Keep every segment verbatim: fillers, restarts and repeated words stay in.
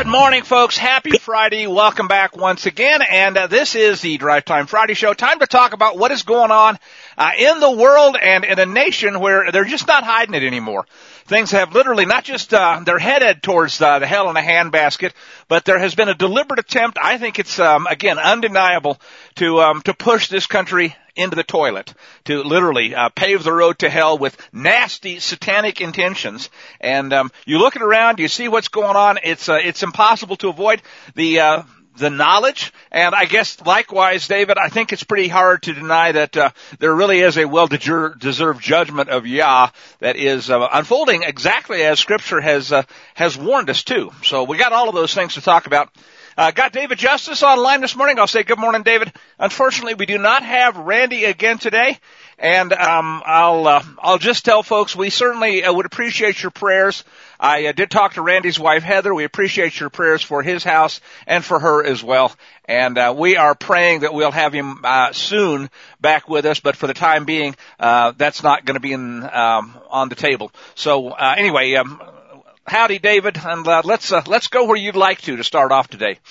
morning, folks. Happy Friday. Welcome back once again. And uh, this is the Drive Time Friday Show. Time to talk about what is going on uh, in the world and in a nation where they're just not hiding it anymore. Things have literally not just, uh, they're headed towards uh, the hell in a handbasket, but there has been a deliberate attempt. I think it's, um, again, undeniable to, um, to push this country into the toilet, to literally uh, pave the road to hell with nasty satanic intentions. And um, you look around, you see what's going on. It's uh, it's impossible to avoid the uh, the knowledge. And I guess likewise, David, I think it's pretty hard to deny that uh, there really is a well-deserved judgment of Yah that is uh, unfolding exactly as Scripture has uh, has warned us to. So we got all of those things to talk about. Uh, got David Justice online this morning. I'll say good morning, David. Unfortunately, we do not have Randy again today. And, um, I'll, uh, I'll just tell folks we certainly uh, would appreciate your prayers. I uh, did talk to Randy's wife, Heather. We appreciate your prayers for his house and for her as well. And, uh, we are praying that we'll have him, uh, soon back with us. But for the time being, uh, that's not going to be in, um, on the table. So, uh, anyway, um, howdy, David, and uh, let's uh, let's go where you'd like to to start off today.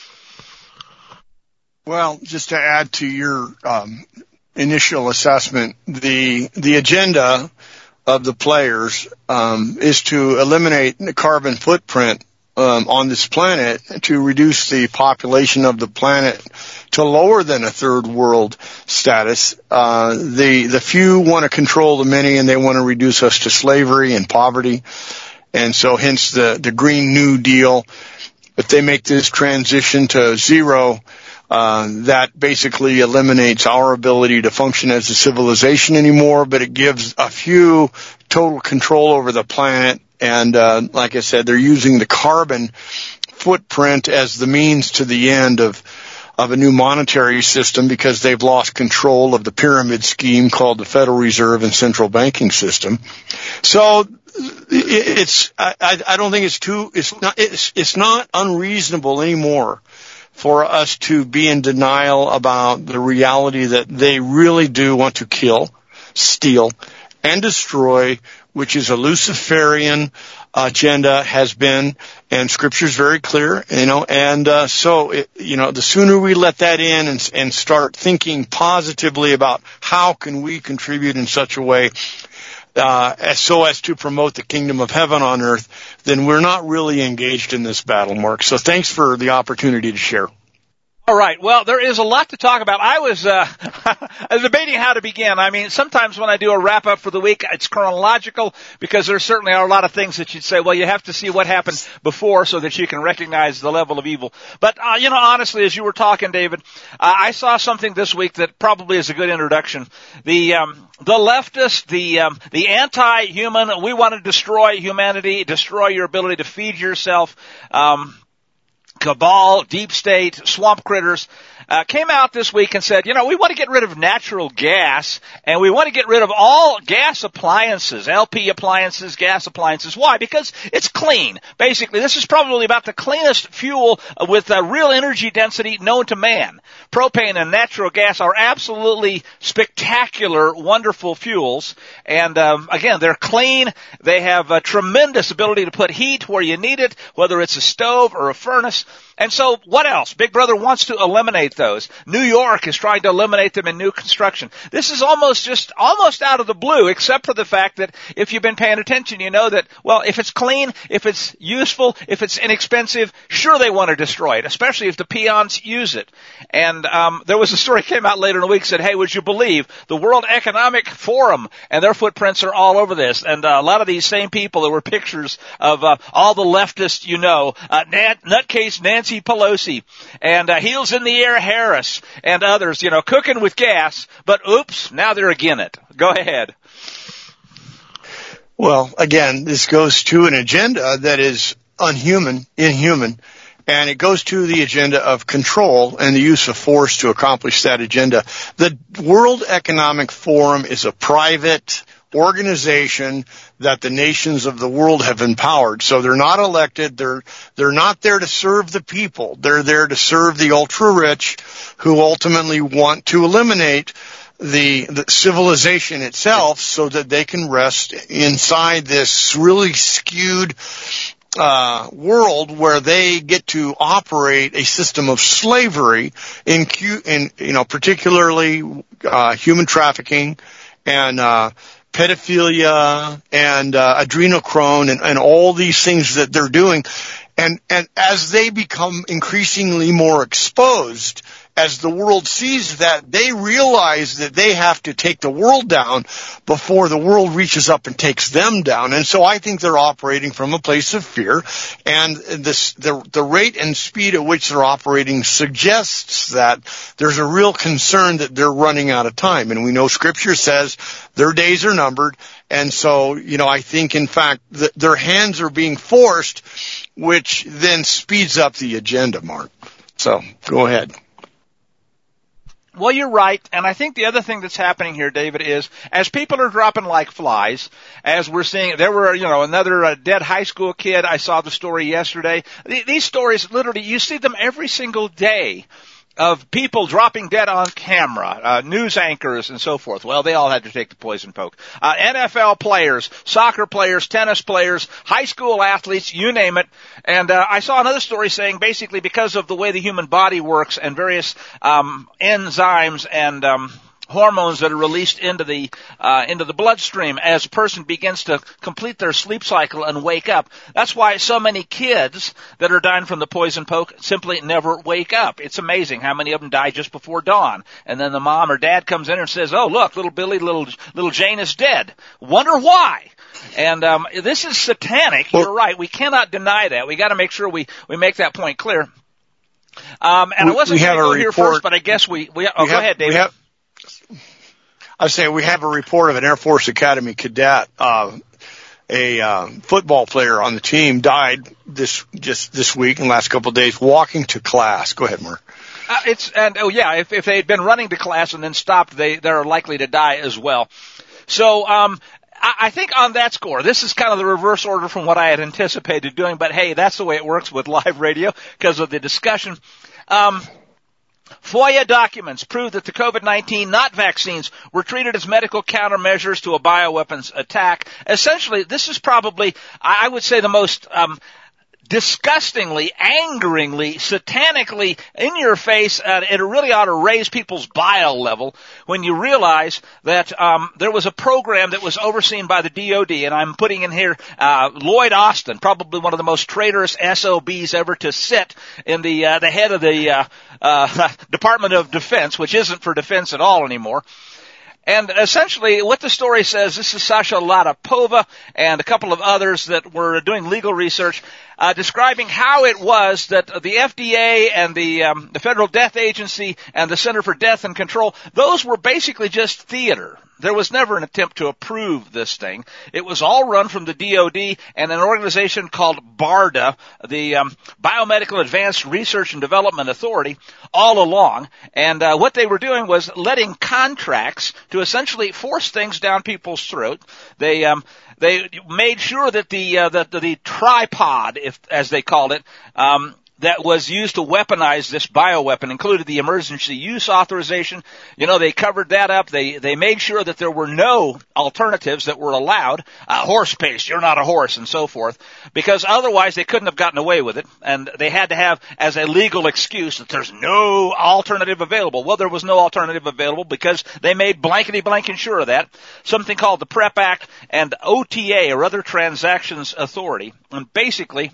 Well, just to add to your um, initial assessment, the the agenda of the players um, is to eliminate the carbon footprint um, on this planet, to reduce the population of the planet to lower than a third world status. Uh, the the few want to control the many, and they want to reduce us to slavery and poverty. And so hence the, the Green New Deal. If they make this transition to zero, uh, that basically eliminates our ability to function as a civilization anymore, but it gives a few total control over the planet. And, uh, like I said, they're using the carbon footprint as the means to the end of, of a new monetary system, because they've lost control of the pyramid scheme called the Federal Reserve and central banking system. So, It's, I, I don't think it's too, it's not, it's, it's not unreasonable anymore for us to be in denial about the reality that they really do want to kill, steal, and destroy, which is a Luciferian agenda, has been, and Scripture's very clear, you know, and, uh, so, it, you know, the sooner we let that in and, and start thinking positively about how can we contribute in such a way Uh, as so as to promote the kingdom of heaven on earth, then we're not really engaged in this battle, Mark. So thanks for the opportunity to share. All right. Well, there is a lot to talk about. I was, uh, I was debating how to begin. I mean, sometimes when I do a wrap up for the week, it's chronological, because there certainly are a lot of things that you'd say, well, you have to see what happened before so that you can recognize the level of evil. But, uh, you know, honestly, as you were talking, David, uh, I saw something this week that probably is a good introduction. The, um, the leftist, the, um, the anti-human, we want to destroy humanity, destroy your ability to feed yourself, um, cabal, deep state, swamp critters, uh, came out this week and said, you know, we want to get rid of natural gas, and we want to get rid of all gas appliances, L P appliances, gas appliances. Why? Because it's clean. Basically, this is probably about the cleanest fuel with a real energy density known to man. Propane and natural gas are absolutely spectacular, wonderful fuels. And, um, again, they're clean. They have a tremendous ability to put heat where you need it, whether it's a stove or a furnace. And so what else? Big Brother wants to eliminate those. New York is trying to eliminate them in new construction. This is almost just, almost out of the blue, except for the fact that if you've been paying attention, you know that, well, if it's clean, if it's useful, if it's inexpensive, sure they want to destroy it, especially if the peons use it. And, um, there was a story came out later in the week said, hey, would you believe the World Economic Forum and their footprints are all over this. And uh, a lot of these same people, there were pictures of, uh, all the leftists, you know, uh, Nat, nutcase Nancy Pelosi and uh, Heels in the Air Harris and others, you know, cooking with gas, but oops, now they're again it. Go ahead. Well, again, this goes to an agenda that is unhuman, inhuman, and it goes to the agenda of control and the use of force to accomplish that agenda. The World Economic Forum is a private organization that the nations of the world have empowered. So they're not elected. They're, they're not there to serve the people. They're there to serve the ultra rich who ultimately want to eliminate the, the civilization itself so that they can rest inside this really skewed uh, world where they get to operate a system of slavery in, in you know, particularly uh, human trafficking and uh, pedophilia and uh, adrenochrome and, and all these things that they're doing. And, and as they become increasingly more exposed, as the world sees that, they realize that they have to take the world down before the world reaches up and takes them down. And so I think they're operating from a place of fear. And this, the, the rate and speed at which they're operating suggests that there's a real concern that they're running out of time. And we know Scripture says their days are numbered. And so, you know, I think, in fact, that their hands are being forced, which then speeds up the agenda, Mark. So, go ahead. Well, you're right, and I think the other thing that's happening here, David, is as people are dropping like flies, as we're seeing, there were, you know, another uh, dead high school kid. I saw the story yesterday. Th- these stories, literally, you see them every single day, of people dropping dead on camera, uh, news anchors and so forth. Well, they all had to take the poison poke. Uh, N F L players, soccer players, tennis players, high school athletes, you name it. And uh, I saw another story saying basically because of the way the human body works and various um, enzymes and um hormones that are released into the uh, into the bloodstream as a person begins to complete their sleep cycle and wake up. That's why so many kids that are dying from the poison poke simply never wake up. It's amazing how many of them die just before dawn. And then the mom or dad comes in and says, "Oh, look, little Billy, little little Jane is dead. Wonder why?" And um, this is satanic. You're right. We cannot deny that. We got to make sure we we make that point clear. Um, and we, I wasn't going to go report. here first, but I guess we we. Oh, we go have, ahead, David. We have, I was saying we have a report of an Air Force Academy cadet, uh, a uh, football player on the team died this just this week in the last couple of days walking to class. Go ahead, Mark. Uh, it's and oh yeah, if if they had been running to class and then stopped, they they're likely to die as well. So um, I, I think on that score, this is kind of the reverse order from what I had anticipated doing. But hey, that's the way it works with live radio because of the discussion. Um, FOIA documents prove that the COVID nineteen, not vaccines, were treated as medical countermeasures to a bioweapons attack. Essentially, this is probably, I would say, the most um, disgustingly, angeringly, satanically in your face, and it really ought to raise people's bile level when you realize that um, there was a program that was overseen by the D O D, and I'm putting in here uh, Lloyd Austin, probably one of the most traitorous S O Bs ever to sit in the uh, the head of the uh, uh, Department of Defense, which isn't for defense at all anymore. And essentially what the story says, this is Sasha Latapova and a couple of others that were doing legal research, uh, describing how it was that the F D A and the, um, the Federal Death Agency and the Center for Death and Control, those were basically just theater. There was never an attempt to approve this thing. It was all run from the D O D and an organization called BARDA, the um, Biomedical Advanced Research and Development Authority, all along. And uh, what they were doing was letting contracts to essentially force things down people's throat. They um, they made sure that the uh, the, the tripod, if as they called it, um, that was used to weaponize this bioweapon included the emergency use authorization. You know, they covered that up. They they made sure that there were no alternatives that were allowed. Uh, horse paste, you're not a horse, and so forth. Because otherwise they couldn't have gotten away with it. And they had to have as a legal excuse that there's no alternative available. Well, there was no alternative available because they made blankety-blank sure of that. Something called the PrEP Act and O T A, or Other Transactions Authority. And basically,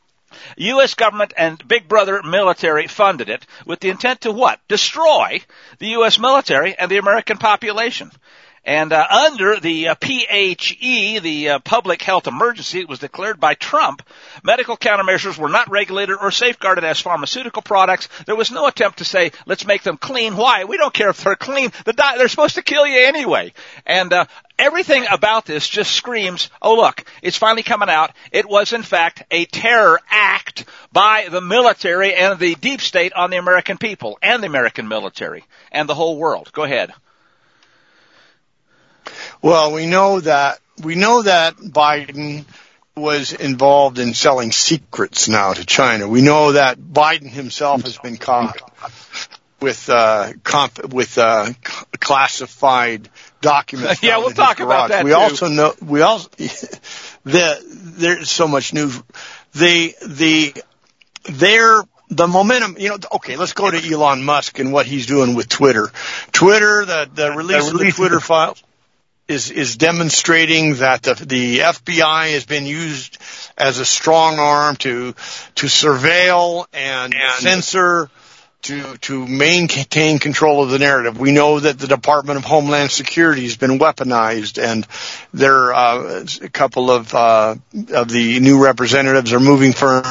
U S government and Big Brother military funded it with the intent to what? Destroy the U S military and the American population. And uh, under the uh, P H E, the uh, public health emergency, it was declared by Trump, medical countermeasures were not regulated or safeguarded as pharmaceutical products. There was no attempt to say, let's make them clean. Why? We don't care if they're clean. The di- they're supposed to kill you anyway. And uh, everything about this just screams, oh, look, it's finally coming out. It was, in fact, a terror act by the military and the deep state on the American people and the American military and the whole world. Go ahead. Well, we know that we know that Biden was involved in selling secrets now to China. We know that Biden himself has been caught with uh, comp- with uh, classified documents. Yeah, we'll talk garage. about that. We too. also know we also that there's so much new the the their the momentum, you know, okay, let's go to Elon Musk and what he's doing with Twitter. Twitter, the, the release of the Twitter files is, is demonstrating that the, the F B I has been used as a strong arm to, to surveil and, and censor, to, to maintain control of the narrative. We know that the Department of Homeland Security has been weaponized, and there, uh, a couple of, uh, of the new representatives are moving for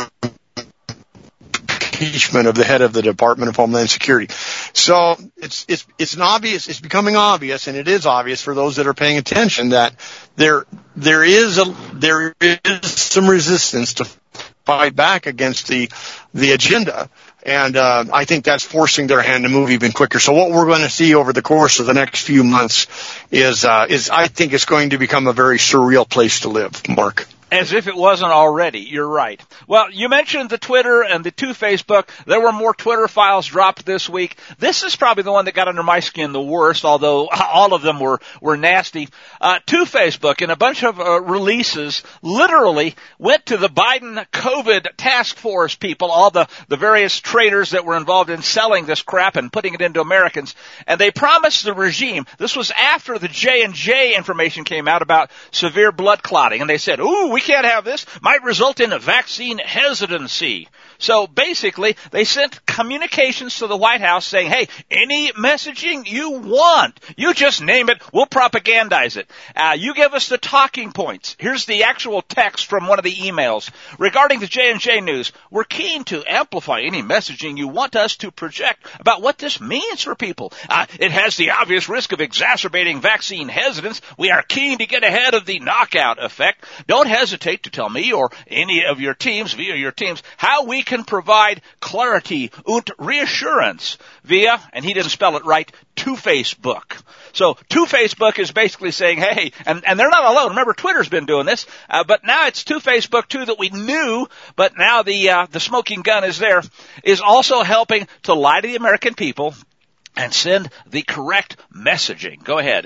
impeachment of the head of the Department of Homeland Security. So it's it's it's an obvious, it's becoming obvious, and it is obvious for those that are paying attention that there there is a there is some resistance to fight back against the the agenda, and uh, I think that's forcing their hand to move even quicker. So what we're going to see over the course of the next few months is uh, is I think it's going to become a very surreal place to live, Mark. As if it wasn't already. You're right. Well, you mentioned the Twitter and the two Facebook. There were more Twitter files dropped this week. This is probably the one that got under my skin the worst, although all of them were, were nasty. Uh, two Facebook and a bunch of uh, releases literally went to the Biden COVID task force people, all the, the various traders that were involved in selling this crap and putting it into Americans. And they promised the regime, this was after the J and J information came out about severe blood clotting. And they said, ooh, we can't have this, might result in a vaccine hesitancy. So basically, they sent communications to the White House saying, hey, any messaging you want, you just name it, we'll propagandize it. Uh, you give us the talking points. Here's the actual text from one of the emails. Regarding the J and J news, we're keen to amplify any messaging you want us to project about what this means for people. Uh, it has the obvious risk of exacerbating vaccine hesitance. We are keen to get ahead of the knockout effect. Don't hesitate to tell me or any of your teams, via your teams, how we can provide clarity und reassurance via, and he didn't spell it right, to Facebook. So to Facebook is basically saying, hey, and, and they're not alone. Remember, Twitter's been doing this, uh, but now it's to Facebook too that we knew, but now the uh, the smoking gun is there, is also helping to lie to the American people and send the correct messaging. Go ahead.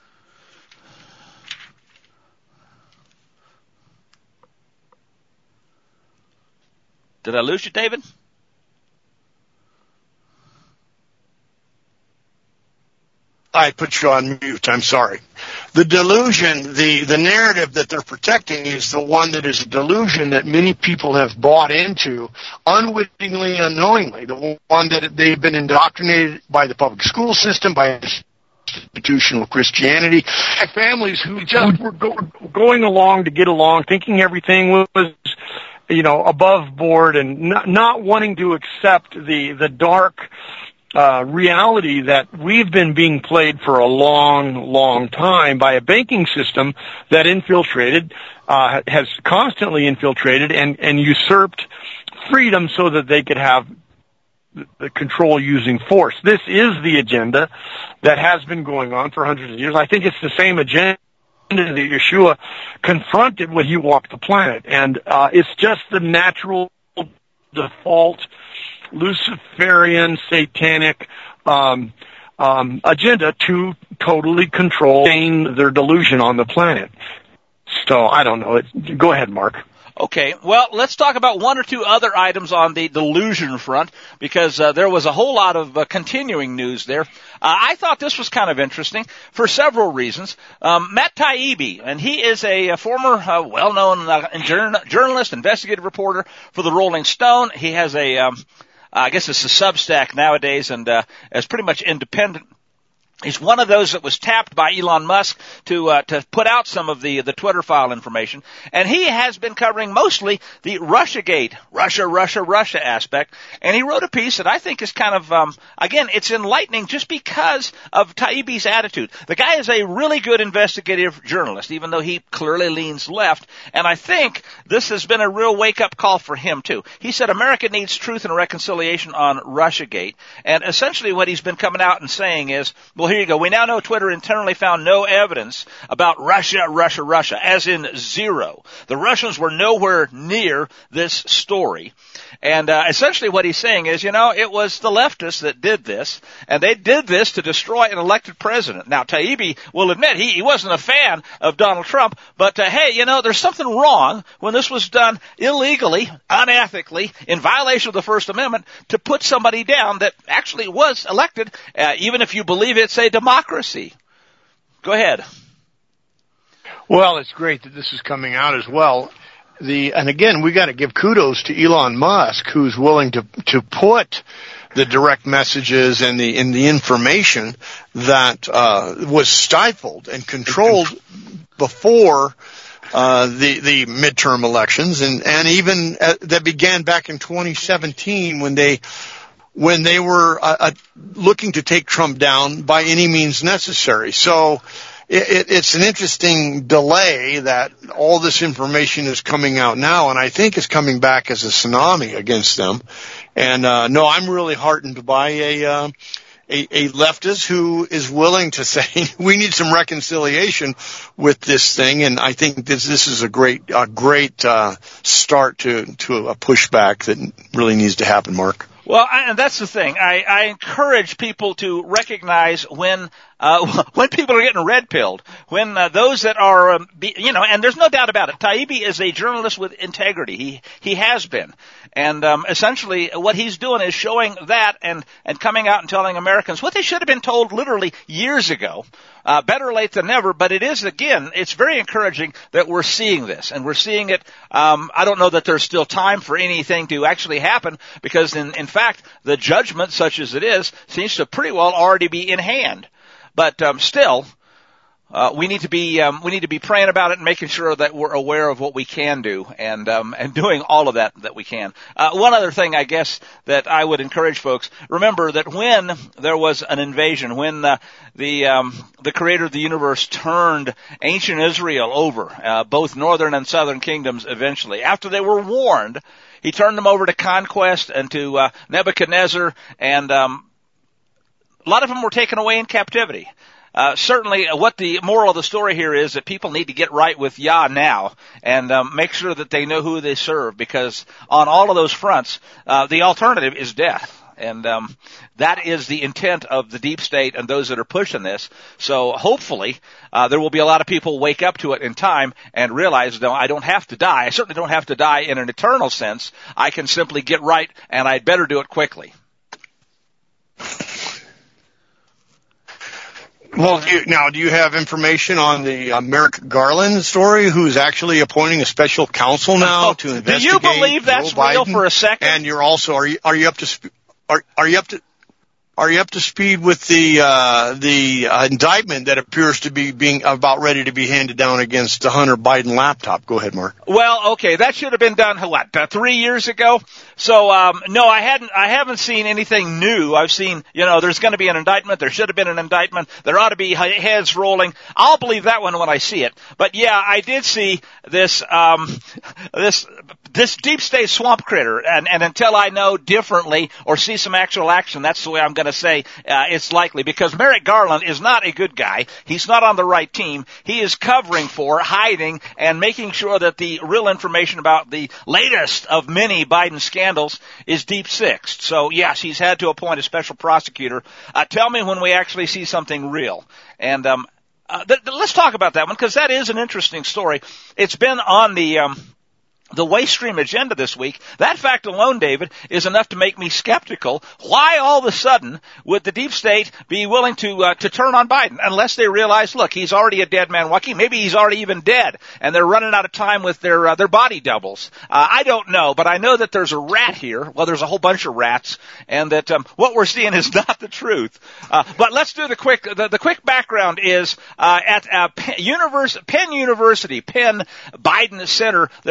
Did I lose you, David? I put you on mute. I'm sorry. The delusion, the, the narrative that they're protecting is the one that is a delusion that many people have bought into unwittingly, unknowingly. The one that they've been indoctrinated by the public school system, by institutional Christianity, families who just were go, going along to get along, thinking everything was, you know, above board, and not, not wanting to accept the the dark uh reality that we've been being played for a long, long time by a banking system that infiltrated, uh has constantly infiltrated and, and usurped freedom so that they could have the control using force. This is the agenda that has been going on for hundreds of years. I think it's the same agenda that Yeshua confronted when he walked the planet. And uh it's just the natural default Luciferian, satanic um um agenda to totally control their delusion on the planet. So, I don't know. It, go ahead, Mark. Okay, well, let's talk about one or two other items on the delusion front, because uh, there was a whole lot of uh, continuing news there. Uh, I thought this was kind of interesting for several reasons. Um, Matt Taibbi, and he is a, a former uh, well-known uh, journal- journalist, investigative reporter for the Rolling Stone. He has a, um, I guess it's a Substack nowadays, and uh, is pretty much independent. He's one of those that was tapped by Elon Musk to uh, to put out some of the the Twitter file information, and he has been covering mostly the Russiagate, Russia, Russia, Russia aspect. And he wrote a piece that I think is kind of, um, again, it's enlightening just because of Taibbi's attitude. The guy is a really good investigative journalist, even though he clearly leans left. And I think this has been a real wake-up call for him too. He said America needs truth and reconciliation on Russiagate, and essentially what he's been coming out and saying is, well, Well, here you go. We now know Twitter internally found no evidence about Russia, Russia, Russia, as in zero. The Russians were nowhere near this story. And uh, essentially what he's saying is, you know, it was the leftists that did this, and they did this to destroy an elected president. Now, Taibbi will admit he, he wasn't a fan of Donald Trump, but uh, hey, you know, there's something wrong when this was done illegally, unethically, in violation of the First Amendment, to put somebody down that actually was elected, uh, even if you believe it's a democracy. Go ahead. Well, it's great that this is coming out as well. The, and again, we got to give kudos to Elon Musk, who's willing to, to put the direct messages and the, and the information that, uh, was stifled and controlled before, uh, the, the midterm elections and, and even uh, that began back in twenty seventeen when they, when they were, uh, uh, looking to take Trump down by any means necessary. So, It, it, it's an interesting delay that all this information is coming out now, and I think it's coming back as a tsunami against them. And uh, no, I'm really heartened by a, uh, a a leftist who is willing to say we need some reconciliation with this thing. And I think this this is a great a great uh, start to to a pushback that really needs to happen, Mark. Well, I, and that's the thing. I, I encourage people to recognize when uh when people are getting red-pilled, when uh, those that are, um, be, you know, and there's no doubt about it. Taibbi is a journalist with integrity. He he has been, and um, essentially what he's doing is showing that and and coming out and telling Americans what they should have been told literally years ago. Uh, better late than never, but it is, again, it's very encouraging that we're seeing this, and we're seeing it. Um, I don't know that there's still time for anything to actually happen, because in, in fact, the judgment, such as it is, seems to pretty well already be in hand. But um, still, uh, we need to be um, we need to be praying about it and making sure that we're aware of what we can do, and um, and doing all of that that we can. Uh, one other thing, I guess, that I would encourage folks: remember that when there was an invasion, when uh, the um, the Creator of the universe turned ancient Israel over, uh, both northern and southern kingdoms, eventually, after they were warned, He turned them over to conquest and to uh, Nebuchadnezzar, and um, a lot of them were taken away in captivity. Uh, certainly what the moral of the story here is that people need to get right with Yah now and um, make sure that they know who they serve, because on all of those fronts, uh, the alternative is death. And um, that is the intent of the deep state and those that are pushing this. So hopefully uh, there will be a lot of people wake up to it in time and realize, no, I don't have to die. I certainly don't have to die in an eternal sense. I can simply get right, and I'd better do it quickly. Well, do you, now, do you have information on the uh, Merrick Garland story, who's actually appointing a special counsel now oh, to investigate? Do you believe that's Joe real Biden? For a second? And you're also are you are you up to sp- are are you up to are you up to speed with the uh, the uh, indictment that appears to be being about ready to be handed down against the Hunter Biden laptop? Go ahead, Mark. Well, okay, that should have been done what uh, three years ago. So um, no, I hadn't. I haven't seen anything new. I've seen, you know, there's going to be an indictment. There should have been an indictment. There ought to be heads rolling. I'll believe that one when I see it. But yeah, I did see this um, this this deep state swamp critter, and, and until I know differently or see some actual action, that's the way I'm going to say uh, it's likely, because Merrick Garland is not a good guy. He's not on the right team. He is covering for, hiding, and making sure that the real information about the latest of many Biden scandals is deep-sixed. So, yes, he's had to appoint a special prosecutor. Uh, tell me when we actually see something real. And um, uh, th- th- let's talk about that one, because that is an interesting story. It's been on the... Um, The waste stream agenda this week. That fact alone, David, is enough to make me skeptical. Why all of a sudden would the deep state be willing to uh, to turn on Biden, unless they realize, look, he's already a dead man walking. Maybe he's already even dead, and they're running out of time with their uh, their body doubles. Uh, I don't know, but I know that there's a rat here. Well, there's a whole bunch of rats, and that um, what we're seeing is not the truth. Uh, but let's do the quick. The, the quick background is uh, at uh, Penn, Univers- Penn University, Penn Biden Center. There were a bunch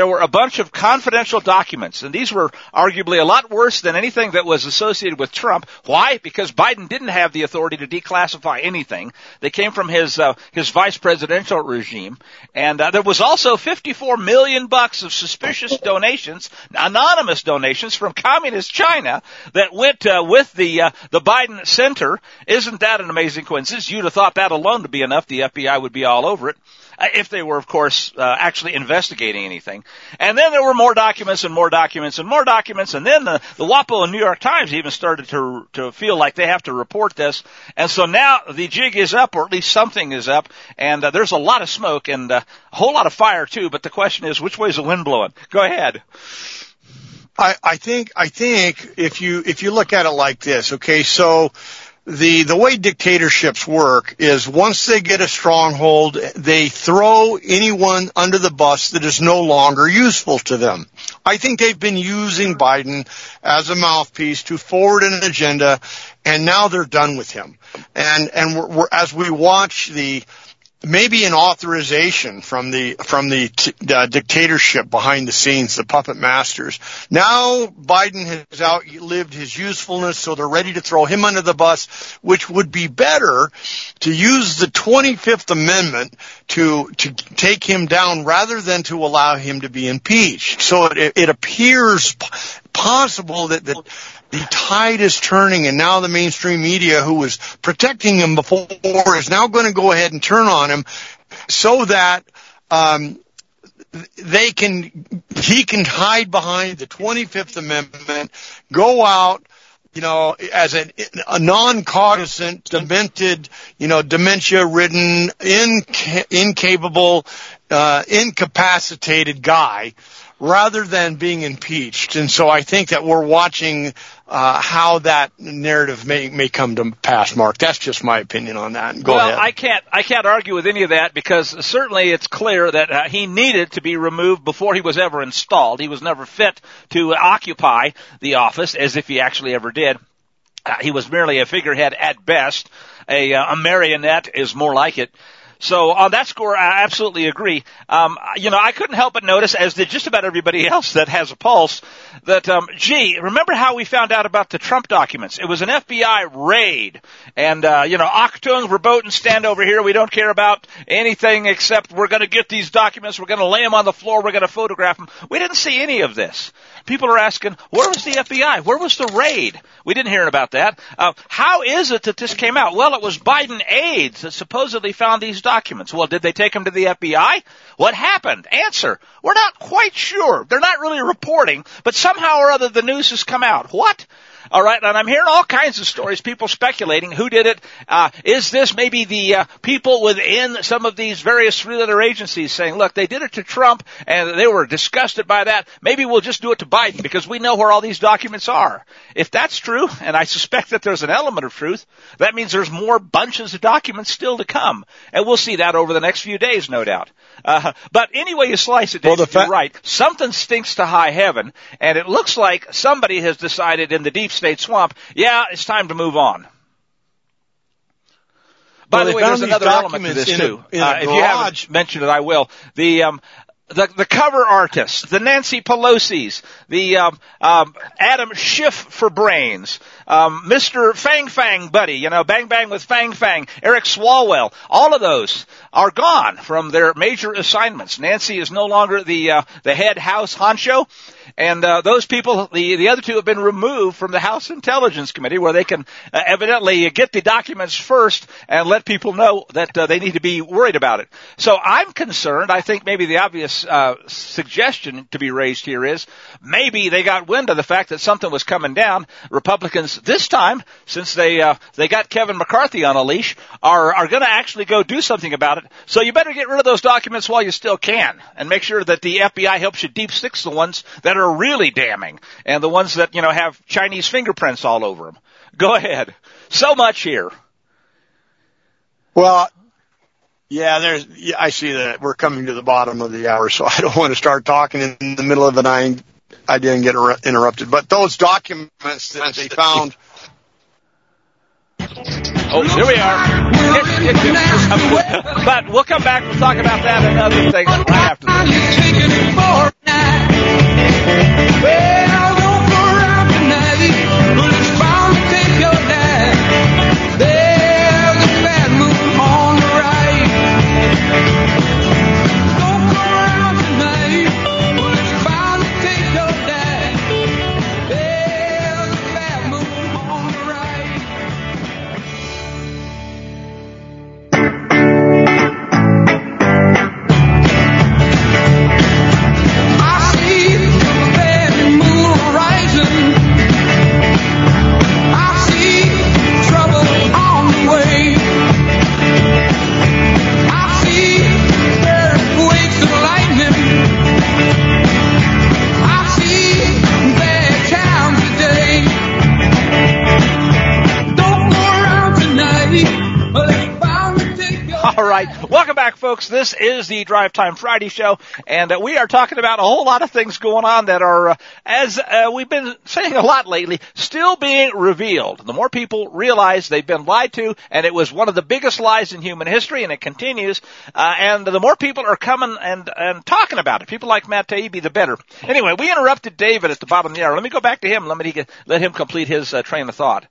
bunch of confidential documents, and these were arguably a lot worse than anything that was associated with Trump. Why? Because Biden didn't have the authority to declassify anything. They came from his uh, his vice presidential regime, and uh, there was also fifty-four million bucks of suspicious donations, anonymous donations from communist China that went uh, with the uh, the Biden Center. Isn't that an amazing coincidence? You'd have thought that alone to be enough. The F B I would be all over it. Uh, if they were, of course, uh, actually investigating anything. And then there were more documents and more documents and more documents, and then the, the WAPO and New York Times even started to to feel like they have to report this. And so now the jig is up, or at least something is up, and uh, there's a lot of smoke and uh, a whole lot of fire, too. But the question is, which way is the wind blowing? Go ahead. I, I think, I think if you, if you look at it like this, okay, so the, the way dictatorships work is once they get a stronghold, they throw anyone under the bus that is no longer useful to them. I think they've been using Biden as a mouthpiece to forward an agenda, and now they're done with him. And, and we're, we're as we watch the, maybe an authorization from the from the t- uh, dictatorship behind the scenes, the puppet masters. Now Biden has outlived his usefulness, so they're ready to throw him under the bus, which would be better to use the twenty-fifth Amendment to to take him down rather than to allow him to be impeached. So it, it appears p- possible that that the tide is turning, and now the mainstream media, who was protecting him before, is now going to go ahead and turn on him, so that um, they can he can hide behind the twenty-fifth Amendment, go out, you know, as a, a non-cognizant, demented, you know, dementia-ridden, inca- incapable, uh, incapacitated guy, rather than being impeached. And so I think that we're watching uh how that narrative may may come to pass, Mark. That's just my opinion on that. Go well, ahead. I can't I can't argue with any of that, because certainly it's clear that uh, he needed to be removed before he was ever installed. He was never fit to occupy the office, as if he actually ever did. Uh, he was merely a figurehead at best. A, uh, a marionette is more like it. So on that score, I absolutely agree. Um, you know, I couldn't help but notice, as did just about everybody else that has a pulse, that, um, gee, remember how we found out about the Trump documents? It was an F B I raid. And, uh, you know, Achtung, verboten, stand over here. We don't care about anything except we're going to get these documents. We're going to lay them on the floor. We're going to photograph them. We didn't see any of this. People are asking, where was the F B I? Where was the raid? We didn't hear about that. Uh, how is it that this came out? Well, it was Biden aides that supposedly found these documents. Well, did they take them to the F B I? What happened? Answer, we're not quite sure. They're not really reporting, but somehow or other the news has come out. What? All right, and I'm hearing all kinds of stories, people speculating who did it. Uh, is this maybe the uh, people within some of these various three-letter agencies saying, look, they did it to Trump, and they were disgusted by that. Maybe we'll just do it to Biden because we know where all these documents are. If that's true, and I suspect that there's an element of truth, that means there's more bunches of documents still to come. And we'll see that over the next few days, no doubt. Uh, but anyway you slice it, Dave, well, fa- you're right. Something stinks to high heaven, and it looks like somebody has decided in the deep state swamp, yeah, it's time to move on. By well, the way, there's another element to this too. A, uh, if you haven't mentioned it, I will. The um, the the cover artists, the Nancy Pelosi's, the um, um, Adam Schiff for brains, um, Mister Fang Fang Buddy, you know, Bang Bang with Fang Fang, Eric Swalwell, all of those are gone from their major assignments. Nancy is no longer the uh, the head house honcho. And uh, those people, the, the other two, have been removed from the House Intelligence Committee, where they can uh, evidently get the documents first and let people know that uh, they need to be worried about it. So I'm concerned. I think maybe the obvious uh, suggestion to be raised here is maybe they got wind of the fact that something was coming down. Republicans this time, since they uh, they got Kevin McCarthy on a leash, are are going to actually go do something about it. So you better get rid of those documents while you still can, and make sure that the F B I helps you deep six the ones that are really damning, and the ones that, you know, have Chinese fingerprints all over them. Go ahead. So much here. Well, yeah, there's, yeah, I see that we're coming to the bottom of the hour, so I don't want to start talking in the middle of it. I, I didn't get interrupted. But those documents that they found. Oh, here we are. It, it, but we'll come back. We'll talk about that and other things right after this. Well, don't go around tonight, but it's bound to take your dad. There's a bad moon on the right. Don't go around tonight, but it's bound to take your dad. There's a bad moon on the right. I see the bad moon rising. I see trouble on the way. I see earthquakes and lightning. I see bad times today. Don't go around tonight, but it's bound to take your All right. Welcome back, folks. This is the Drive Time Friday show, and uh, we are talking about a whole lot of things going on that are, uh, as uh, we've been saying a lot lately, still being revealed. The more people realize they've been lied to, and it was one of the biggest lies in human history, and it continues, uh, and the more people are coming and, and talking about it. People like Matt Taibbi, the better. Anyway, we interrupted David at the bottom of the hour. Let me go back to him. Let me let him complete his uh, train of thought.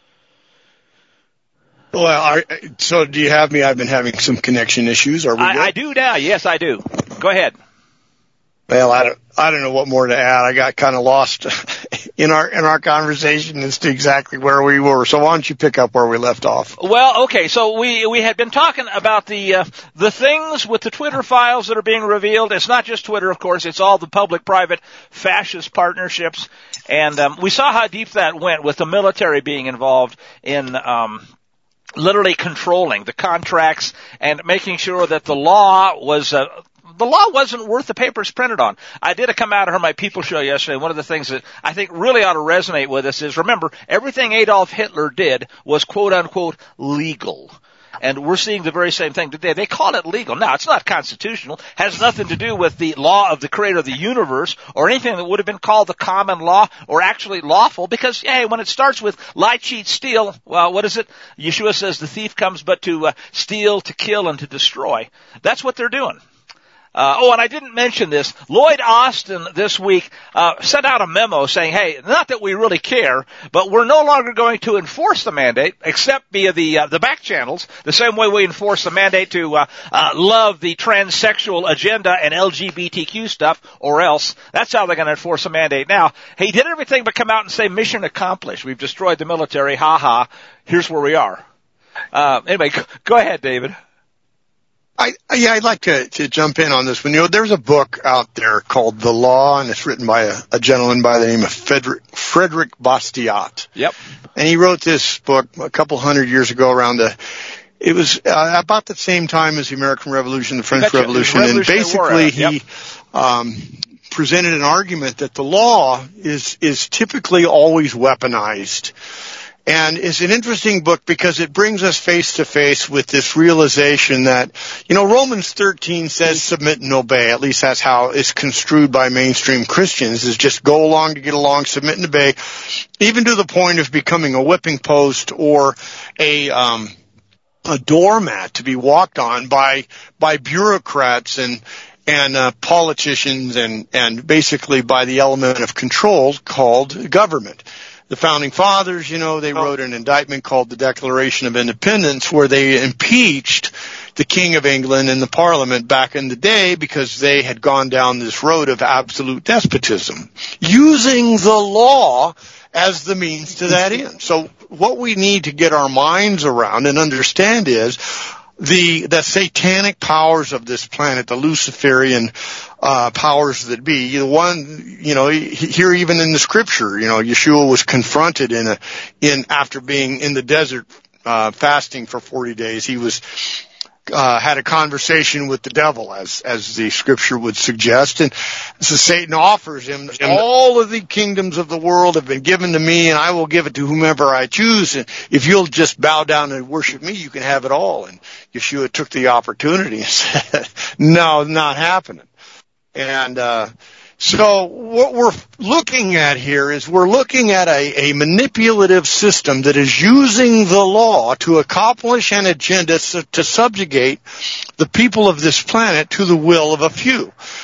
Well, I, so do you have me? I've been having some connection issues. Are we good? I, I do now. Yes, I do. Go ahead. Well, I don't, I don't know what more to add. I got kind of lost in our, in our conversation as to exactly where we were. So why don't you pick up where we left off? Well, okay. So we, we had been talking about the, uh, the things with the Twitter files that are being revealed. It's not just Twitter, of course. It's all the public-private fascist partnerships. And, um, we saw how deep that went with the military being involved in, um, literally controlling the contracts and making sure that the law was, uh, the law wasn't worth the paper it's printed on. I did a come out of her my People show yesterday. One of the things that I think really ought to resonate with us is, remember, everything Adolf Hitler did was quote unquote legal. And we're seeing the very same thing today. They call it legal. Now, it's not constitutional, has nothing to do with the law of the creator of the universe or anything that would have been called the common law or actually lawful, because, hey, when it starts with lie, cheat, steal, well, what is it? Yeshua says the thief comes but to uh, steal, to kill, and to destroy. That's what they're doing. Uh, oh, and I didn't mention this. Lloyd Austin this week uh, sent out a memo saying, hey, not that we really care, but we're no longer going to enforce the mandate except via the uh, the back channels, the same way we enforce the mandate to uh, uh, love the transsexual agenda and L G B T Q stuff, or else. That's how they're going to enforce the mandate. Now, he did everything but come out and say, mission accomplished. We've destroyed the military. Ha ha. Here's where we are. Uh, anyway, go ahead, David. I, yeah, I'd like to, to jump in on this one. You know, there's a book out there called The Law, and it's written by a, a gentleman by the name of Frederick, Frederick Bastiat. Yep. And he wrote this book a couple hundred years ago around the, it was uh, about the same time as the American Revolution, the French Revolution, and basically yep. he, um, presented an argument that the law is, is typically always weaponized. And it's an interesting book because it brings us face to face with this realization that, you know, Romans thirteen says submit and obey. At least that's how it's construed by mainstream Christians, is just go along to get along, submit and obey, even to the point of becoming a whipping post or a, um, a doormat to be walked on by, by bureaucrats and, and, uh, politicians and, and basically by the element of control called government. The Founding Fathers, you know, they wrote an indictment called the Declaration of Independence where they impeached the King of England and the Parliament back in the day because they had gone down this road of absolute despotism, using the law as the means to that end. So what we need to get our minds around and understand is the the satanic powers of this planet, the Luciferian uh powers that be. The one, you know, here even in the scripture, you know, Yeshua was confronted in a in after being in the desert uh fasting for forty days. He was uh had a conversation with the devil, as as the scripture would suggest, and so Satan offers him, all of the kingdoms of the world have been given to me, and I will give it to whomever I choose, and if you'll just bow down and worship me, you can have it all. And Yeshua took the opportunity and said, no, not happening. And uh so what we're looking at here is we're looking at a, a manipulative system that is using the law to accomplish an agenda to subjugate the people of this planet to the will of a few.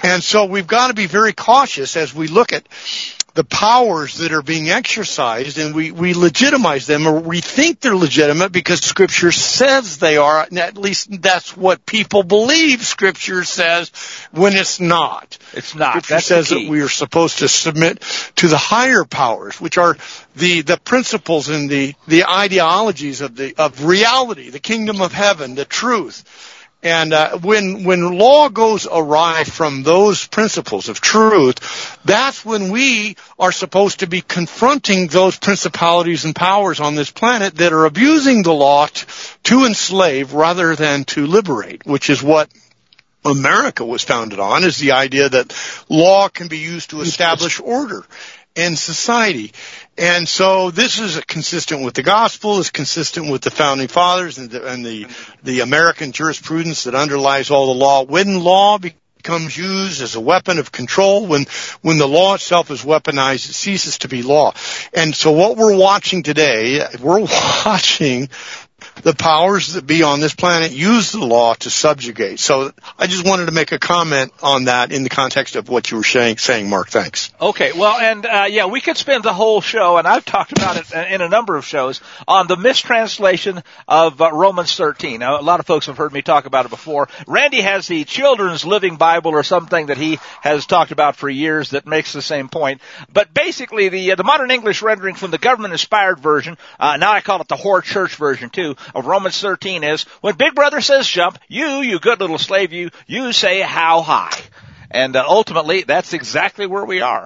And so we've got to be very cautious as we look at the powers that are being exercised, and we, we legitimize them, or we think they're legitimate because Scripture says they are, and at least that's what people believe Scripture says when it's not. It's not. Scripture That's says the key. that we are supposed to submit to the higher powers, which are the, the principles and the, the ideologies of the, of reality, the kingdom of heaven, the truth. And uh, when when law goes awry from those principles of truth, that's when we are supposed to be confronting those principalities and powers on this planet that are abusing the law t- to enslave rather than to liberate, which is what America was founded on, is the idea that law can be used to establish order in society. And so this is consistent with the gospel, is consistent with the founding fathers and the, and the, the American jurisprudence that underlies all the law. When law becomes used as a weapon of control, when, when the law itself is weaponized, it ceases to be law. And so what we're watching today, we're watching the powers that be on this planet use the law to subjugate. So I just wanted to make a comment on that in the context of what you were saying, saying Mark. Thanks. Okay, well, and uh, yeah, we could spend the whole show, and I've talked about it in a number of shows, on the mistranslation of uh, Romans thirteen. Now, a lot of folks have heard me talk about it before. Randy has the Children's Living Bible, or something that he has talked about for years that makes the same point. But basically, the uh, the modern English rendering from the government-inspired version, uh, now I call it the Whore Church version too, of Romans thirteen is, when Big Brother says jump, you, you good little slave, you, you say how high. And uh, ultimately, that's exactly where we are.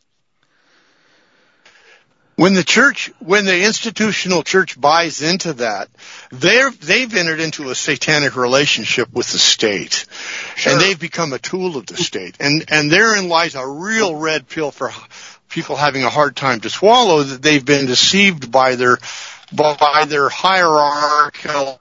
When the church, when the institutional church buys into that, they're, they've entered into a satanic relationship with the state. Sure. And they've become a tool of the state. And, and therein lies a real red pill for people having a hard time to swallow, that they've been deceived by their, by their hierarchical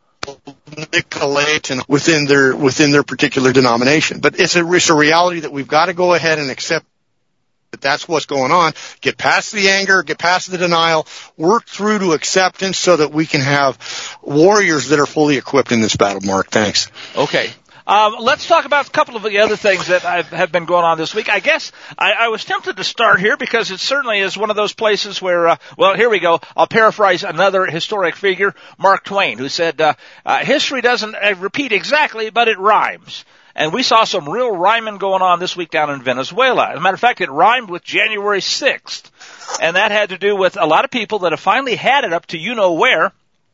Nicolaitan within their, within their particular denomination. But it's a, it's a reality that we've got to go ahead and accept that that's what's going on. Get past the anger, get past the denial, work through to acceptance so that we can have warriors that are fully equipped in this battle. Mark, thanks. Okay. Um, let's talk about a couple of the other things that I've, have been going on this week. I guess I, I was tempted to start here because it certainly is one of those places where, uh, well, here we go. I'll paraphrase another historic figure, Mark Twain, who said, uh, uh, history doesn't uh, repeat exactly, but it rhymes. And we saw some real rhyming going on this week down in Venezuela. As a matter of fact, it rhymed with January sixth. And that had to do with a lot of people that have finally had it up to you know where.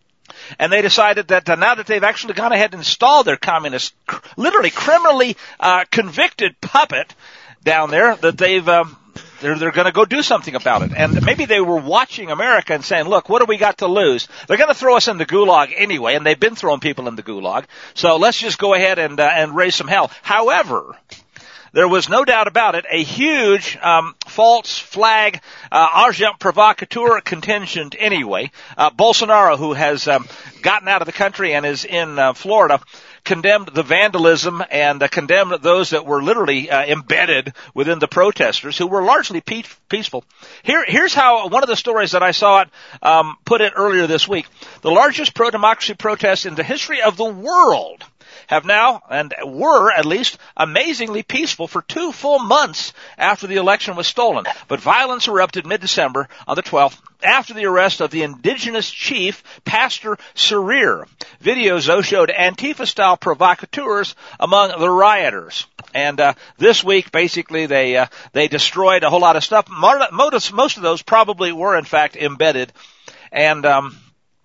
And they decided that uh, now that they've actually gone ahead and installed their communist, cr- literally criminally uh, convicted puppet down there, that they've um, they're they're going to go do something about it. And maybe they were watching America and saying, "Look, what do we got to lose? They're going to throw us in the gulag anyway, and they've been throwing people in the gulag. So let's just go ahead and uh, and raise some hell." However, there was no doubt about it, a huge um, false flag, uh, agent provocateur contingent anyway. Uh, Bolsonaro, who has um, gotten out of the country and is in uh, Florida, condemned the vandalism and uh, condemned those that were literally uh, embedded within the protesters, who were largely pe- peaceful. Here, here's how one of the stories that I saw it um, put it earlier this week. The largest pro-democracy protests in the history of the world have now, and were at least, amazingly peaceful for two full months after the election was stolen. But violence erupted mid-December on the twelfth after the arrest of the indigenous chief, Pastor Serir. Videos, though, showed Antifa-style provocateurs among the rioters. And uh, this week, basically, they uh, they destroyed a whole lot of stuff. Most, most of those probably were, in fact, embedded. And um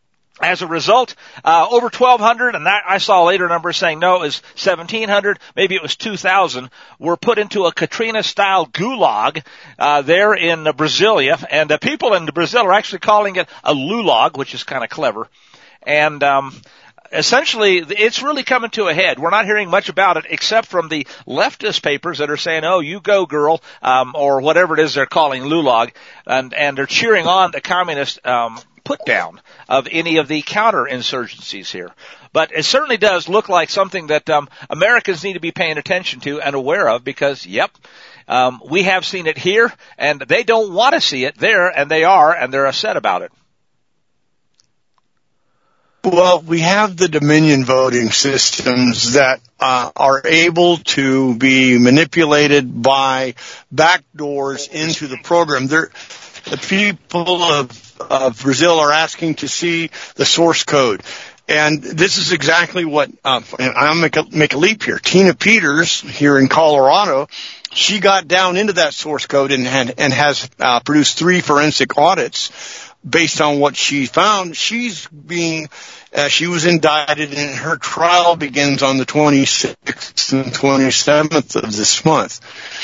as a result, uh, over twelve hundred, and that, I saw later numbers saying no, it was seventeen hundred, maybe it was two thousand, were put into a Katrina-style gulag uh, there in uh, Brasilia. And uh, people in Brazil are actually calling it a lulag, which is kind of clever. And um essentially, it's really coming to a head. We're not hearing much about it except from the leftist papers that are saying, oh, you go, girl, um, or whatever it is they're calling lulag, and, and they're cheering on the communist um put down of any of the counterinsurgencies here. But it certainly does look like something that um, Americans need to be paying attention to and aware of, because, yep, um, we have seen it here, and they don't want to see it there, and they are, and they're upset about it. Well, we have the Dominion voting systems that uh, are able to be manipulated by backdoors into the program. They're, the people of, of Brazil are asking to see the source code. And this is exactly what, uh, and I'll make a, make a leap here. Tina Peters here in Colorado, she got down into that source code and, and, and has uh, produced three forensic audits based on what she found. She's being, uh, she was indicted, and her trial begins on the twenty-sixth and twenty-seventh of this month.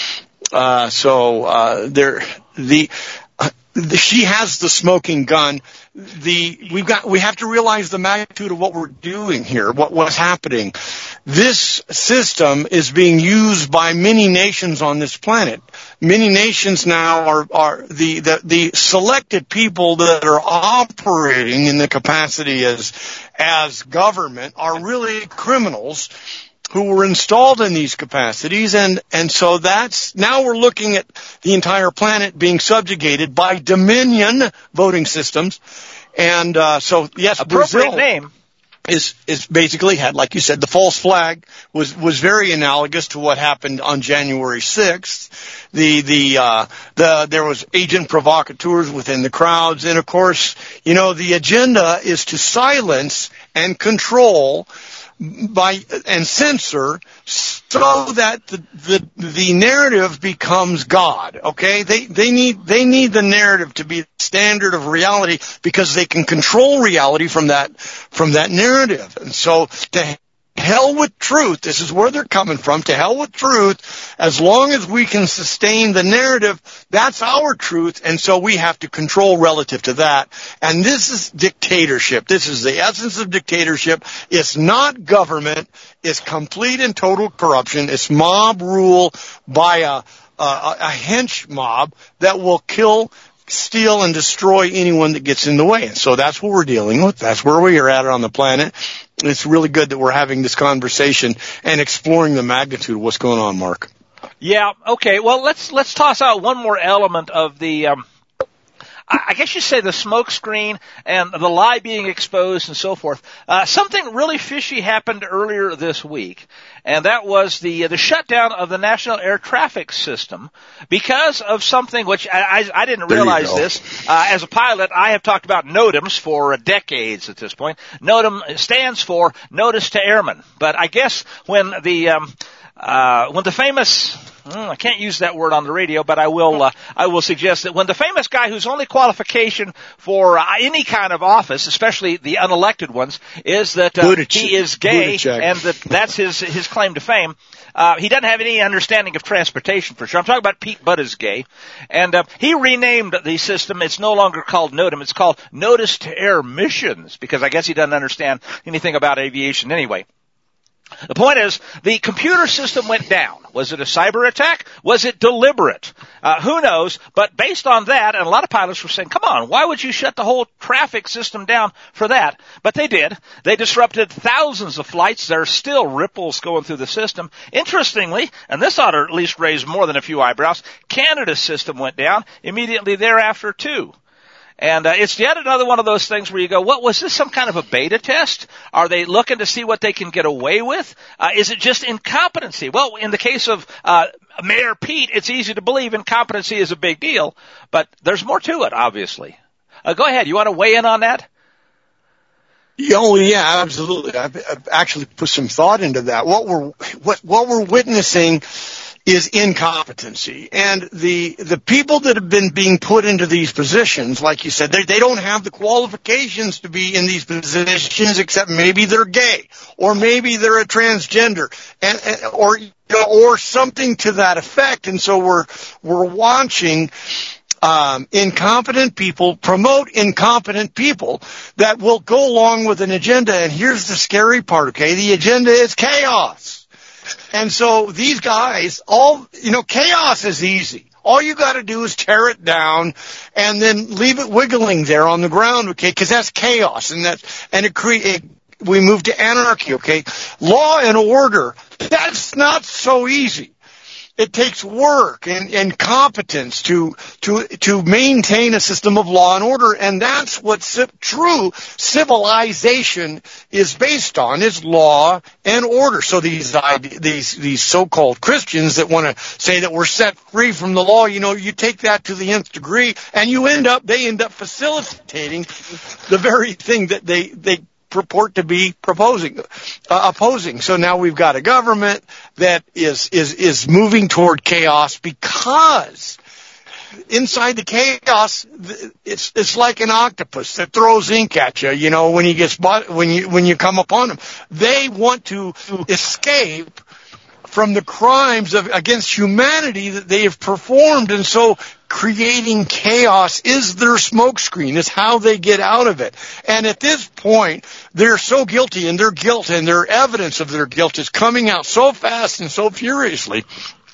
Uh, so, uh, there, the, uh, the, she has the smoking gun. The, we've got, we have to realize the magnitude of what we're doing here, what, what's happening. This system is being used by many nations on this planet. Many nations now are, are the, the, the selected people that are operating in the capacity as, as government are really criminals who were installed in these capacities, and, and so that's, now we're looking at the entire planet being subjugated by Dominion voting systems, and, uh, so, yes, appropriate Brazil name. is, is basically had, like you said, the false flag was, was very analogous to what happened on January sixth. The, the, uh, the, there was agent provocateurs within the crowds, and of course, you know, the agenda is to silence and control by and censor so that the, the the narrative becomes God. Okay, they they need they need the narrative to be the standard of reality, because they can control reality from that from that narrative. And so, to hell with truth. This is where they're coming from. To hell with truth. As long as we can sustain the narrative, that's our truth. And so we have to control relative to that. And this is dictatorship. This is the essence of dictatorship. It's not government. It's complete and total corruption. It's mob rule by a, a, a hench mob that will kill, steal, and destroy anyone that gets in the way. And so that's what we're dealing with. That's where we are at on the planet. It's really good that we're having this conversation and exploring the magnitude of what's going on, Mark. Yeah, okay. Well, let's let's toss out one more element of the um I guess you say the smoke screen and the lie being exposed and so forth. Uh, something really fishy happened earlier this week, and that was the the shutdown of the National Air Traffic System because of something which I, I, I didn't realize this. Uh, as a pilot, I have talked about NOTAMs for decades at this point. NOTAM stands for Notice to Airmen, but I guess when the um, uh, when the famous I can't use that word on the radio, but I will. Uh, I will suggest that when the famous guy whose only qualification for uh, any kind of office, especially the unelected ones, is that uh, he is gay, Buttigieg. and that that's his his claim to fame. Uh, he doesn't have any understanding of transportation for sure. I'm talking about Pete Buttigieg, and uh, he renamed the system. It's no longer called NOTAM. It's called Notice to Air Missions, because I guess he doesn't understand anything about aviation anyway. The point is, the computer system went down. Was it a cyber attack? Was it deliberate? Uh, who knows? But based on that, and a lot of pilots were saying, come on, why would you shut the whole traffic system down for that? But they did. They disrupted thousands of flights. There are still ripples going through the system. Interestingly, and this ought to at least raise more than a few eyebrows, Canada's system went down immediately thereafter too. And uh, it's yet another one of those things where you go, what, was this some kind of a beta test? Are they looking to see what they can get away with? Uh, is it just incompetency? Well, in the case of uh, Mayor Pete, it's easy to believe incompetency is a big deal, but there's more to it, obviously. Uh, go ahead. You want to weigh in on that? Oh, yeah, absolutely. I've, I've actually put some thought into that. What we're, what, what we're witnessing is incompetency. And the, the people that have been being put into these positions, like you said, they, they don't have the qualifications to be in these positions, except maybe they're gay, or maybe they're a transgender, and, and or, you know, or something to that effect. And so we're, we're watching, um, incompetent people promote incompetent people that will go along with an agenda. And here's the scary part, okay? The agenda is chaos. And so these guys, all, you know, chaos is easy. All you got to do is tear it down and then leave it wiggling there on the ground, okay? Because that's chaos, and that, and it create. We move to anarchy, okay? Law and order. That's not so easy. It takes work and, and competence to to to maintain a system of law and order, and that's what ci- true civilization is based on: is law and order. So these these these so-called Christians that want to say that we're set free from the law, you know, you take that to the nth degree, and you end up they end up facilitating the very thing that they they. purport to be proposing, uh, opposing. So now we've got a government that is, is, is moving toward chaos because inside the chaos, it's, it's like an octopus that throws ink at you, you know, when he gets, when you, when you come upon him. They want to escape from the crimes of against humanity that they have performed, and so creating chaos is their smokescreen, is how they get out of it. And at this point, they're so guilty, and their guilt and their evidence of their guilt is coming out so fast and so furiously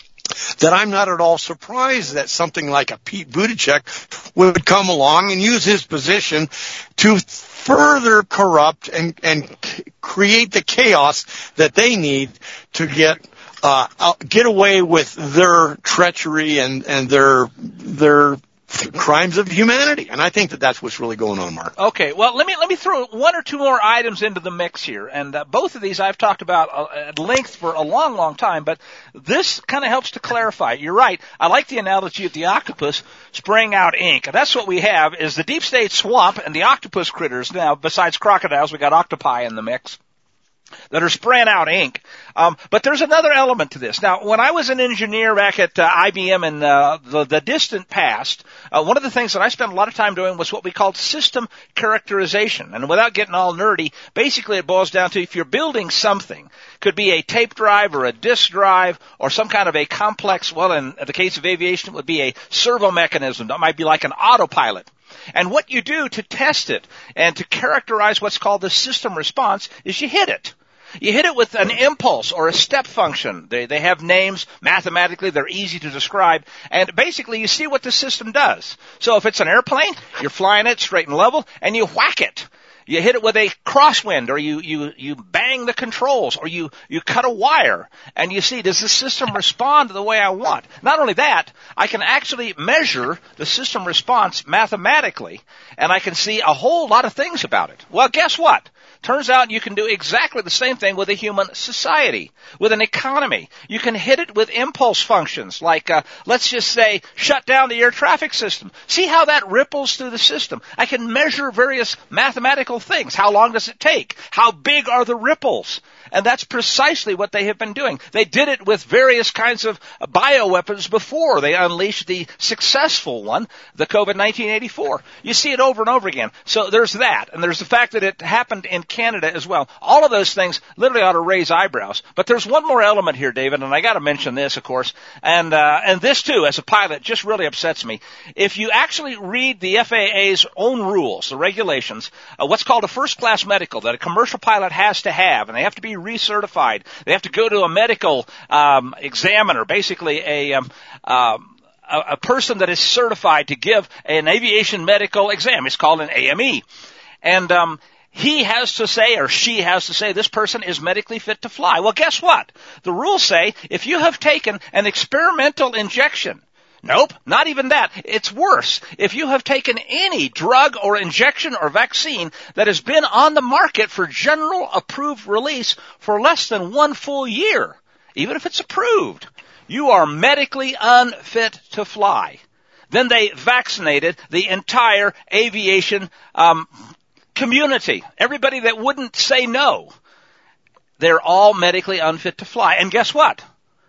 that I'm not at all surprised that something like a Pete Buttigieg would come along and use his position to further corrupt and, and create the chaos that they need to get Uh, get away with their treachery and, and their, their crimes of humanity. And I think that that's what's really going on, Mark. Okay. Well, let me, let me throw one or two more items into the mix here. And uh, both of these I've talked about uh, at length for a long, long time, but this kind of helps to clarify. You're right. I like the analogy of the octopus spraying out ink. And that's what we have is the deep state swamp and the octopus critters. Now, besides crocodiles, we got octopi in the mix that are spraying out ink. Um, but there's another element to this. Now, when I was an engineer back at uh, I B M in uh, the, the distant past, uh, one of the things that I spent a lot of time doing was what we called system characterization. And without getting all nerdy, basically it boils down to if you're building something, could be a tape drive or a disk drive or some kind of a complex, well, in the case of aviation, it would be a servo mechanism. That might be like an autopilot. And what you do to test it and to characterize what's called the system response is you hit it. You hit it with an impulse or a step function. They, they have names. Mathematically, they're easy to describe. And basically, you see what the system does. So if it's an airplane, you're flying it straight and level, and you whack it. You hit it with a crosswind, or you, you, you bang the controls, or you, you cut a wire, and you see, does the system respond the way I want? Not only that, I can actually measure the system response mathematically, and I can see a whole lot of things about it. Well, guess what? Turns out you can do exactly the same thing with a human society, with an economy. You can hit it with impulse functions, like, uh, let's just say, shut down the air traffic system. See how that ripples through the system. I can measure various mathematical things. How long does it take? How big are the ripples? And that's precisely what they have been doing. They did it with various kinds of bioweapons before they unleashed the successful one, the COVID nineteen eighty-four. You see it over and over again. So there's that. And there's the fact that it happened in Canada as well. All of those things literally ought to raise eyebrows. But there's one more element here, David, and I got to mention this, of course. And uh, and this, too, as a pilot, just really upsets me. If you actually read the F A A's own rules, the regulations, uh, what's called a first-class medical that a commercial pilot has to have, and they have to be recertified. They have to go to a medical um, examiner, basically a, um, um, a a person that is certified to give an aviation medical exam. It's called an A M E. And um, he has to say, or she has to say, this person is medically fit to fly. Well, guess what? The rules say if you have taken an experimental injection, nope, not even that. It's worse. If you have taken any drug or injection or vaccine that has been on the market for general approved release for less than one full year, even if it's approved, you are medically unfit to fly. Then they vaccinated the entire aviation um, community. Everybody that wouldn't say no. They're all medically unfit to fly. And guess what?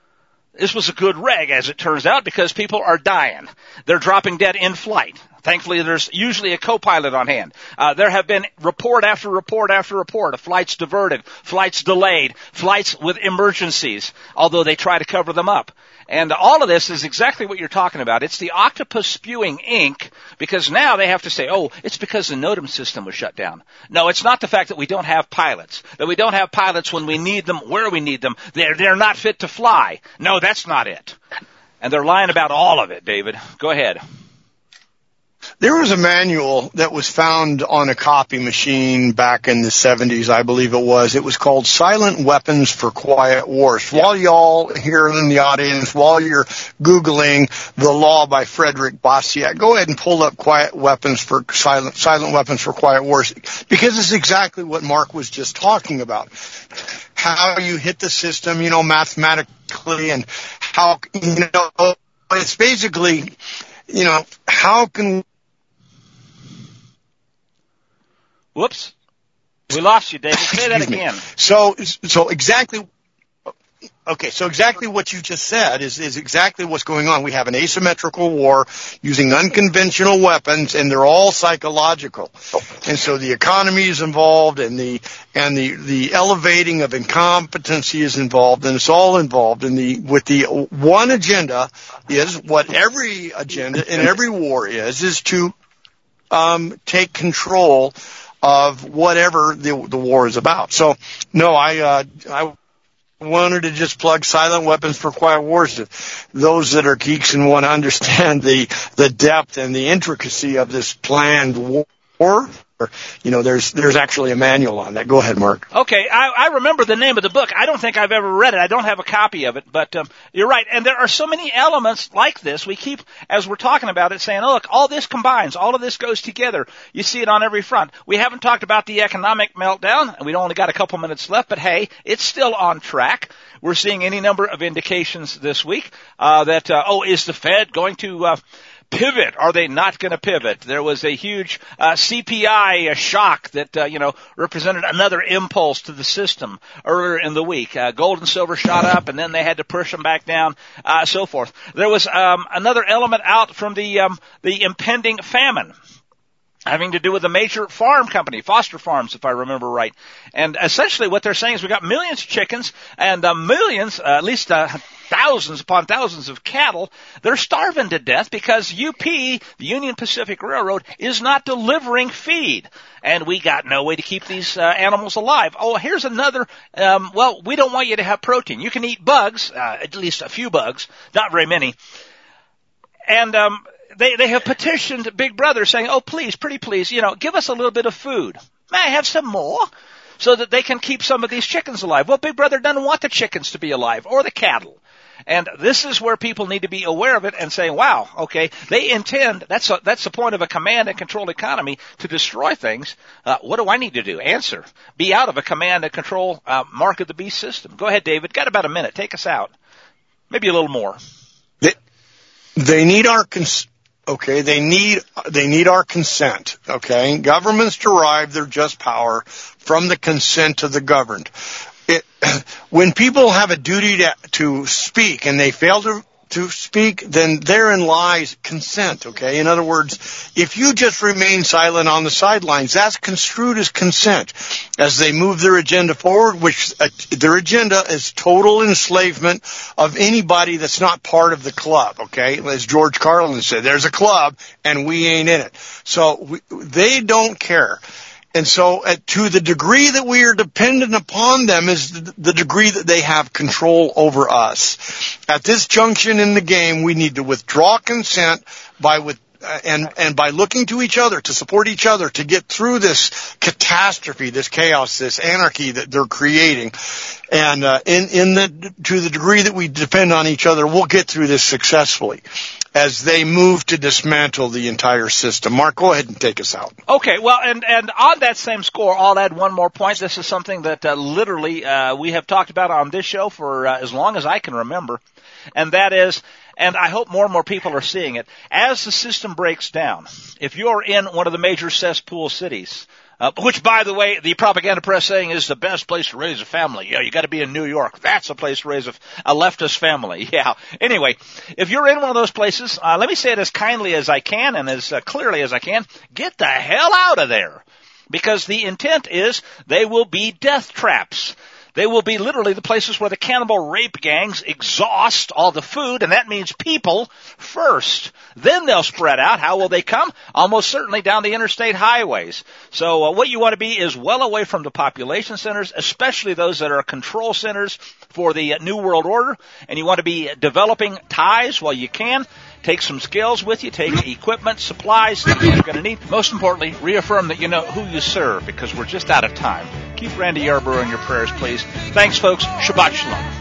This was a good reg, as it turns out, because people are dying. They're dropping dead in flight. Thankfully, there's usually a co-pilot on hand. Uh, there have been report after report after report of flights diverted, flights delayed, flights with emergencies, although they try to cover them up. And all of this is exactly what you're talking about. It's the octopus spewing ink, because now they have to say, oh, it's because the NOTAM system was shut down. No, it's not the fact that we don't have pilots, that we don't have pilots when we need them, where we need them. They're, they're not fit to fly. No, that's not it. And they're lying about all of it, David. Go ahead. There was a manual that was found on a copy machine back in the seventies, I believe it was. It was called Silent Weapons for Quiet Wars. While y'all here in the audience, while you're Googling The Law by Frederick Bastiat, go ahead and pull up Quiet Weapons for Silent, Silent Weapons for Quiet Wars, because it's exactly what Mark was just talking about. How you hit the system, you know, mathematically, and how, you know, it's basically, you know, how can Whoops. We lost you, David. Say that Excuse me. again. So, so exactly, okay, so exactly what you just said is, is exactly what's going on. We have an asymmetrical war using unconventional weapons, and they're all psychological. And so the economy is involved, and the, and the, the elevating of incompetency is involved, and it's all involved in the, with the one agenda is what every agenda in every war is, is to, um, take control of whatever the, the war is about. So, no, I, uh, I wanted to just plug Silent Weapons for Quiet Wars to those that are geeks and want to understand the, the depth and the intricacy of this planned war. You know, there's, there's actually a manual on that. Go ahead, Mark. Okay, I, I remember the name of the book. I don't think I've ever read it. I don't have a copy of it, but um, you're right. And there are so many elements like this. We keep, as we're talking about it, saying, oh, look, all this combines. All of this goes together. You see it on every front. We haven't talked about the economic meltdown, and we've only got a couple minutes left, but hey, it's still on track. We're seeing any number of indications this week uh, that, uh, oh, is the Fed going to uh, pivot? Are they not going to pivot? There was a huge uh, C P I uh, shock that, uh, you know, represented another impulse to the system earlier in the week. Uh, gold and silver shot up, and then they had to push them back down, uh, so forth. There was um, another element out from the um, the impending famine, having to do with a major farm company, Foster Farms, if I remember right. And essentially what they're saying is we've got millions of chickens and uh, millions, uh, at least uh, thousands upon thousands of cattle. They're starving to death because U P, the Union Pacific Railroad, is not delivering feed. And we got no way to keep these uh, animals alive. Oh, here's another, um, well, we don't want you to have protein. You can eat bugs, uh, at least a few bugs, not very many. And, um, They, they have petitioned Big Brother saying, oh, please, pretty please, you know, give us a little bit of food. May I have some more? So that they can keep some of these chickens alive. Well, Big Brother doesn't want the chickens to be alive or the cattle. And this is where people need to be aware of it and say, wow, okay, they intend, that's a, that's the point of a command and control economy, to destroy things. Uh, what do I need to do? Answer. Be out of a command and control uh, mark of the beast system. Go ahead, David. Got about a minute. Take us out. Maybe a little more. They, they need our cons- Okay, they need, they need our consent, okay? Governments derive their just power from the consent of the governed. It, when people have a duty to, to speak and they fail to, to speak, then therein lies consent, okay? In other words, if you just remain silent on the sidelines, that's construed as consent. As they move their agenda forward, which uh, their agenda is total enslavement of anybody that's not part of the club, okay? As George Carlin said, there's a club and we ain't in it. So we, they don't care. And so uh, to the degree that we are dependent upon them is the, the degree that they have control over us. At this junction in the game, we need to withdraw consent by with uh, and and by looking to each other, to support each other, to get through this catastrophe, this chaos, this anarchy that they're creating. And uh, in in the to the degree that we depend on each other, we'll get through this successfully as they move to dismantle the entire system. Mark, go ahead and take us out. Okay, well, and, and on that same score, I'll add one more point. This is something that uh, literally uh, we have talked about on this show for uh, as long as I can remember, and that is, and I hope more and more people are seeing it, as the system breaks down, if you're in one of the major cesspool cities, Uh, which, by the way, the propaganda press saying is the best place to raise a family. Yeah, you got to be in New York. That's the place to raise a, a leftist family. Yeah. Anyway, if you're in one of those places, uh, let me say it as kindly as I can and as uh, clearly as I can. Get the hell out of there, because the intent is they will be death traps. They will be literally the places where the cannibal rape gangs exhaust all the food, and that means people first. Then they'll spread out. How will they come? Almost certainly down the interstate highways. So uh, what you want to be is well away from the population centers, especially those that are control centers for the uh, New World Order, and you want to be developing ties while you can. Take some skills with you. Take equipment, supplies, things you're going to need. Most importantly, reaffirm that you know who you serve, because we're just out of time. Keep Randy Yarbrough in your prayers, please. Thanks, folks. Shabbat Shalom.